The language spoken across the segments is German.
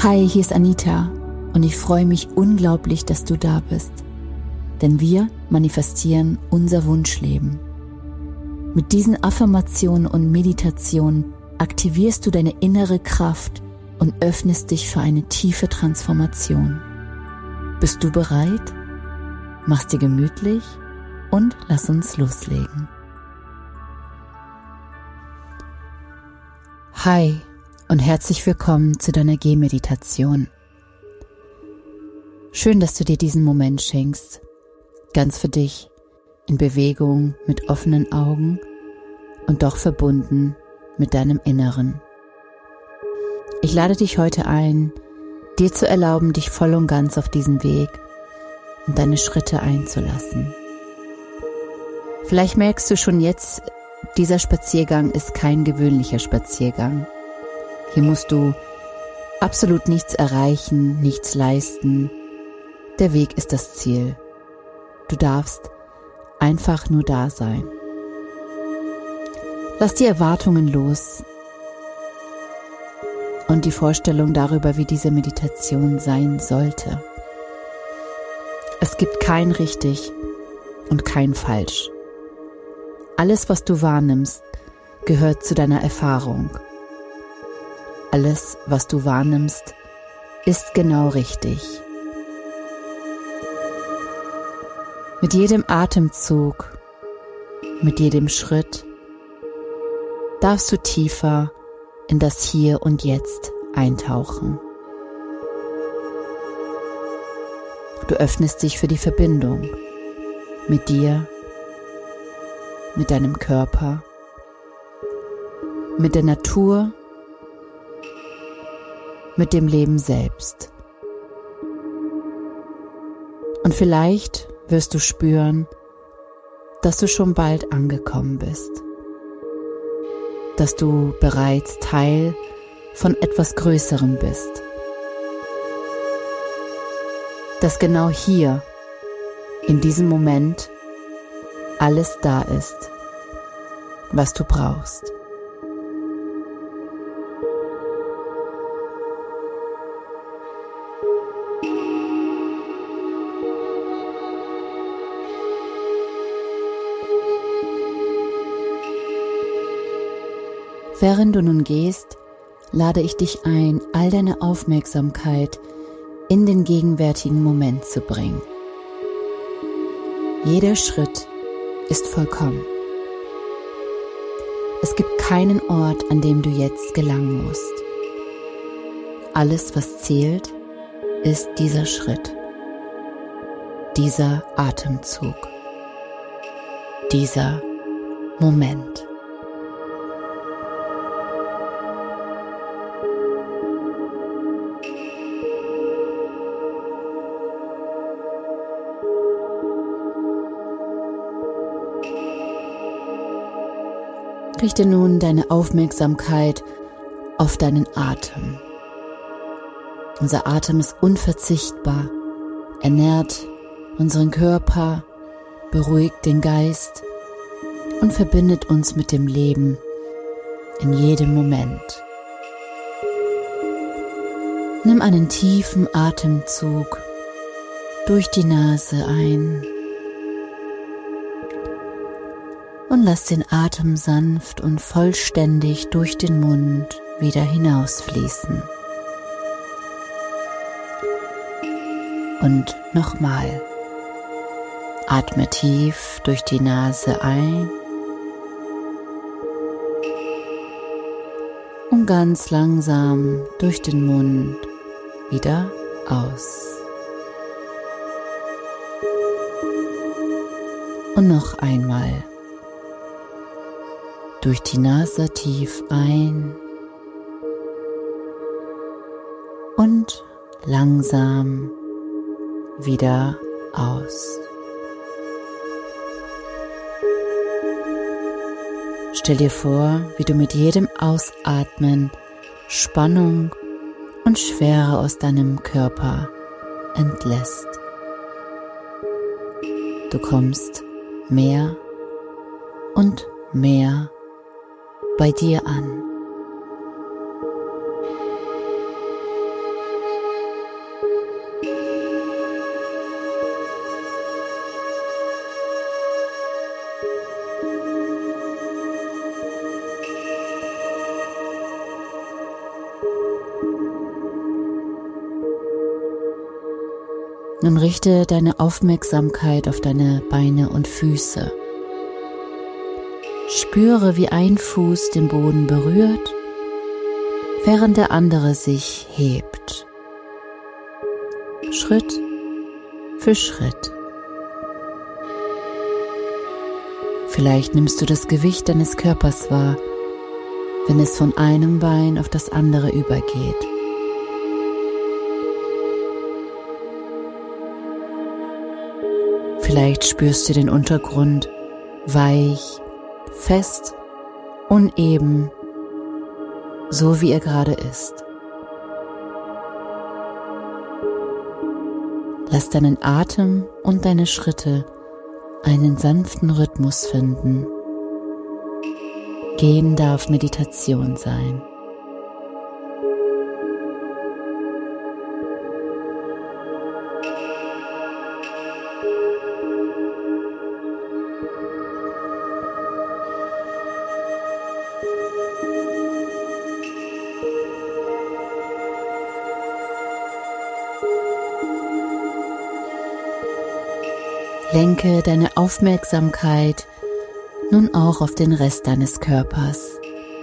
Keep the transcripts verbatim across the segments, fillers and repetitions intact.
Hi, hier ist Anita und ich freue mich unglaublich, dass du da bist. Denn wir manifestieren unser Wunschleben. Mit diesen Affirmationen und Meditationen aktivierst du deine innere Kraft und öffnest dich für eine tiefe Transformation. Bist du bereit? Mach's dir gemütlich und lass uns loslegen. Hi und herzlich willkommen zu deiner Gehmeditation. Schön, dass du dir diesen Moment schenkst, ganz für dich, in Bewegung mit offenen Augen und doch verbunden mit deinem Inneren. Ich lade dich heute ein, dir zu erlauben, dich voll und ganz auf diesen Weg und deine Schritte einzulassen. Vielleicht merkst du schon jetzt, dieser Spaziergang ist kein gewöhnlicher Spaziergang. Hier musst du absolut nichts erreichen, nichts leisten. Der Weg ist das Ziel. Du darfst einfach nur da sein. Lass die Erwartungen los und die Vorstellung darüber, wie diese Meditation sein sollte. Es gibt kein richtig und kein falsch. Alles, was du wahrnimmst, gehört zu deiner Erfahrung. Alles, was du wahrnimmst, ist genau richtig. Mit jedem Atemzug, mit jedem Schritt darfst du tiefer in das Hier und Jetzt eintauchen. Du öffnest dich für die Verbindung mit dir, mit deinem Körper, mit der Natur, mit dem Leben selbst. Und vielleicht wirst du spüren, dass du schon bald angekommen bist, dass du bereits Teil von etwas Größerem bist, dass genau hier, in diesem Moment, alles da ist, was du brauchst. Während du nun gehst, lade ich dich ein, all deine Aufmerksamkeit in den gegenwärtigen Moment zu bringen. Jeder Schritt ist vollkommen. Es gibt keinen Ort, an dem du jetzt gelangen musst. Alles, was zählt, ist dieser Schritt, dieser Atemzug, dieser Moment. Richte nun deine Aufmerksamkeit auf deinen Atem. Unser Atem ist unverzichtbar, ernährt unseren Körper, beruhigt den Geist und verbindet uns mit dem Leben in jedem Moment. Nimm einen tiefen Atemzug durch die Nase ein und lass den Atem sanft und vollständig durch den Mund wieder hinausfließen. Und nochmal. Atme tief durch die Nase ein und ganz langsam durch den Mund wieder aus. Und noch einmal. Durch die Nase tief ein und langsam wieder aus. Stell dir vor, wie du mit jedem Ausatmen Spannung und Schwere aus deinem Körper entlässt. Du kommst mehr und mehr bei dir an. Nun richte deine Aufmerksamkeit auf deine Beine und Füße. Spüre, wie ein Fuß den Boden berührt, während der andere sich hebt. Schritt für Schritt. Vielleicht nimmst du das Gewicht deines Körpers wahr, wenn es von einem Bein auf das andere übergeht. Vielleicht spürst du den Untergrund weich, fest, uneben, so wie er gerade ist. Lass deinen Atem und deine Schritte einen sanften Rhythmus finden. Gehen darf Meditation sein. Lenke deine Aufmerksamkeit nun auch auf den Rest deines Körpers.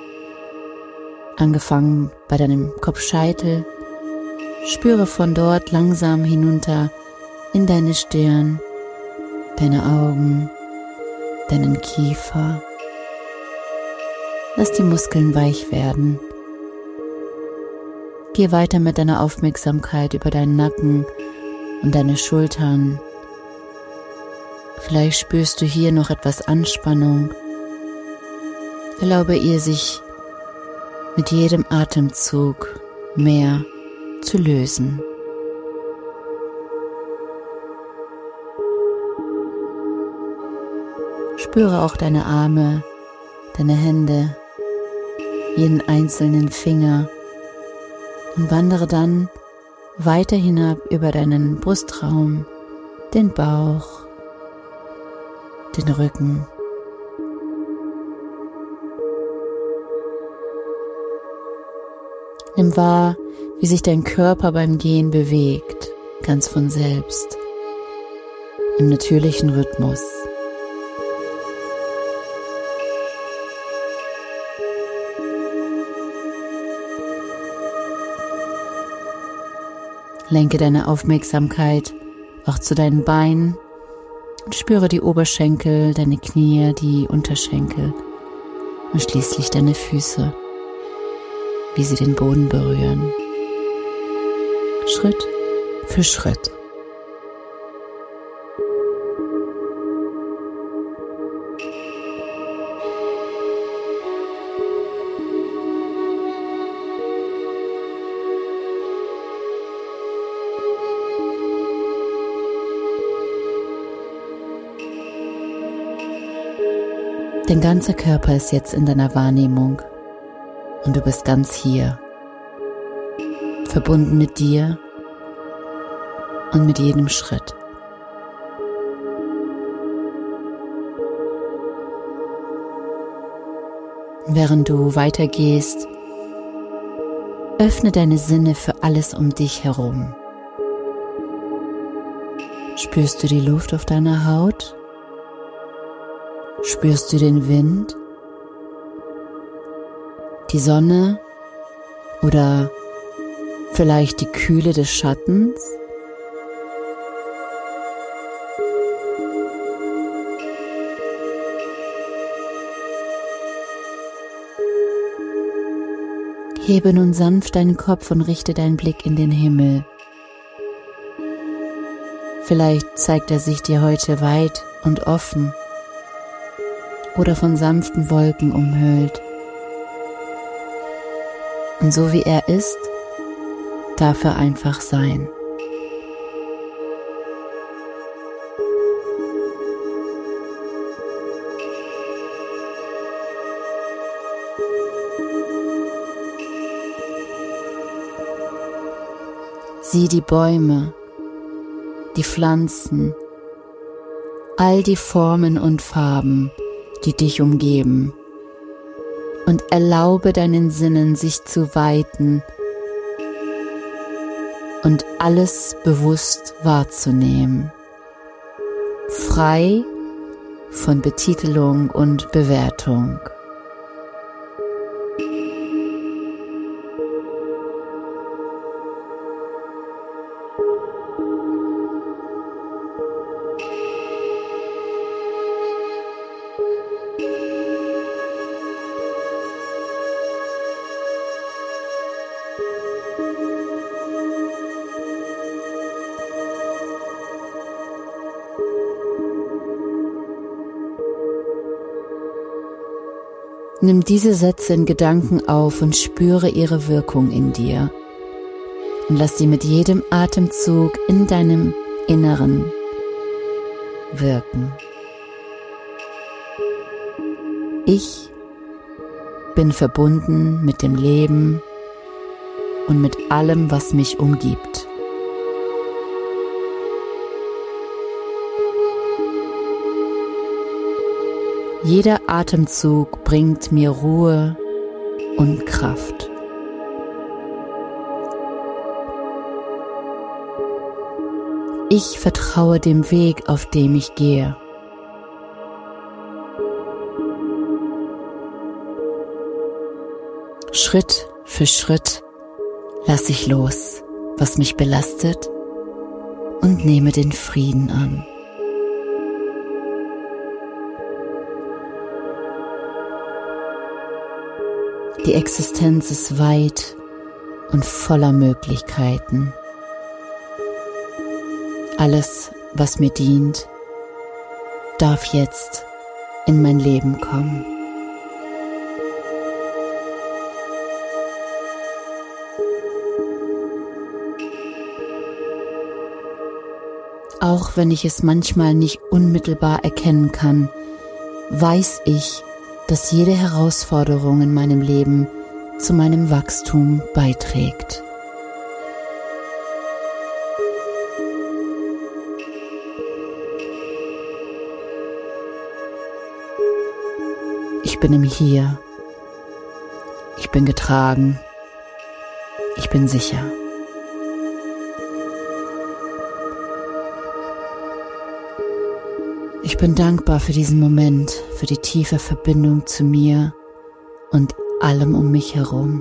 Angefangen bei deinem Kopfscheitel, spüre von dort langsam hinunter in deine Stirn, deine Augen, deinen Kiefer. Lass die Muskeln weich werden. Geh weiter mit deiner Aufmerksamkeit über deinen Nacken und deine Schultern. Vielleicht spürst du hier noch etwas Anspannung. Erlaube ihr, sich mit jedem Atemzug mehr zu lösen. Spüre auch deine Arme, deine Hände, jeden einzelnen Finger und wandere dann weiter hinab über deinen Brustraum, den Bauch, den Rücken. Nimm wahr, wie sich dein Körper beim Gehen bewegt, ganz von selbst, im natürlichen Rhythmus. Lenke deine Aufmerksamkeit auch zu deinen Beinen und spüre die Oberschenkel, deine Knie, die Unterschenkel und schließlich deine Füße, wie sie den Boden berühren. Schritt für Schritt. Dein ganzer Körper ist jetzt in deiner Wahrnehmung und du bist ganz hier, verbunden mit dir und mit jedem Schritt. Während du weitergehst, öffne deine Sinne für alles um dich herum. Spürst du die Luft auf deiner Haut? Spürst du den Wind, die Sonne oder vielleicht die Kühle des Schattens? Hebe nun sanft deinen Kopf und richte deinen Blick in den Himmel. Vielleicht zeigt er sich dir heute weit und offen oder von sanften Wolken umhüllt. Und so wie er ist, darf er einfach sein. Sieh die Bäume, die Pflanzen, all die Formen und Farben, die dich umgeben, und erlaube deinen Sinnen sich zu weiten und alles bewusst wahrzunehmen, frei von Betitelung und Bewertung. Nimm diese Sätze in Gedanken auf und spüre ihre Wirkung in dir und lass sie mit jedem Atemzug in deinem Inneren wirken. Ich bin verbunden mit dem Leben und mit allem, was mich umgibt. Jeder Atemzug bringt mir Ruhe und Kraft. Ich vertraue dem Weg, auf dem ich gehe. Schritt für Schritt lasse ich los, was mich belastet, und nehme den Frieden an. Die Existenz ist weit und voller Möglichkeiten. Alles, was mir dient, darf jetzt in mein Leben kommen. Auch wenn ich es manchmal nicht unmittelbar erkennen kann, weiß ich, dass jede Herausforderung in meinem Leben zu meinem Wachstum beiträgt. Ich bin im Hier. Ich bin getragen. Ich bin sicher. Ich bin dankbar für diesen Moment, für die tiefe Verbindung zu mir und allem um mich herum.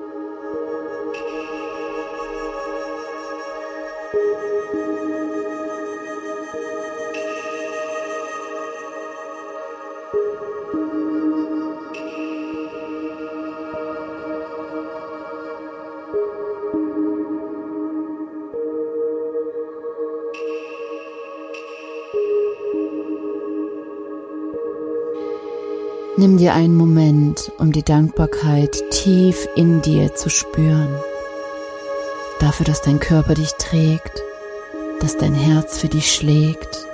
Nimm dir einen Moment, um die Dankbarkeit tief in dir zu spüren. Dafür, dass dein Körper dich trägt, dass dein Herz für dich schlägt.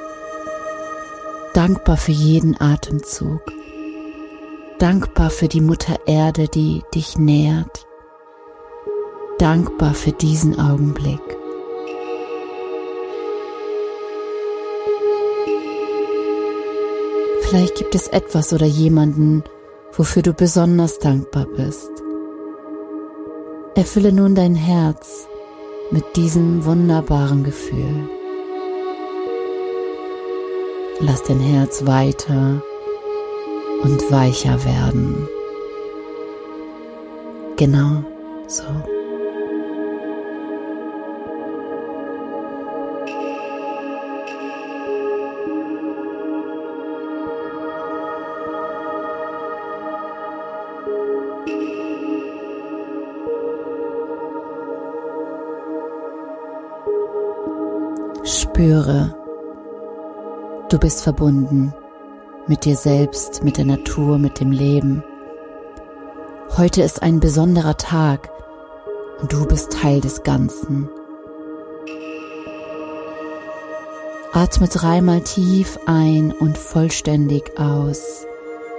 Dankbar für jeden Atemzug. Dankbar für die Mutter Erde, die dich nährt. Dankbar für diesen Augenblick. Vielleicht gibt es etwas oder jemanden, wofür du besonders dankbar bist. Erfülle nun dein Herz mit diesem wunderbaren Gefühl. Lass dein Herz weiter und weicher werden. Genau so. Spüre, du bist verbunden mit dir selbst, mit der Natur, mit dem Leben. Heute ist ein besonderer Tag und du bist Teil des Ganzen. Atme dreimal tief ein und vollständig aus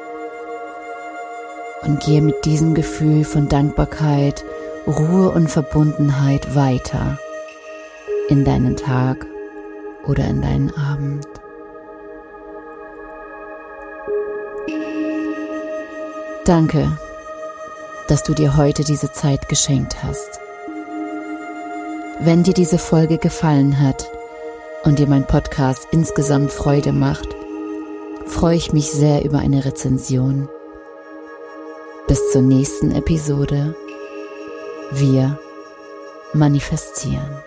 und gehe mit diesem Gefühl von Dankbarkeit, Ruhe und Verbundenheit weiter in deinen Tag oder in deinen Abend. Danke, dass du dir heute diese Zeit geschenkt hast. Wenn dir diese Folge gefallen hat und dir mein Podcast insgesamt Freude macht, freue ich mich sehr über eine Rezension. Bis zur nächsten Episode. Wir manifestieren.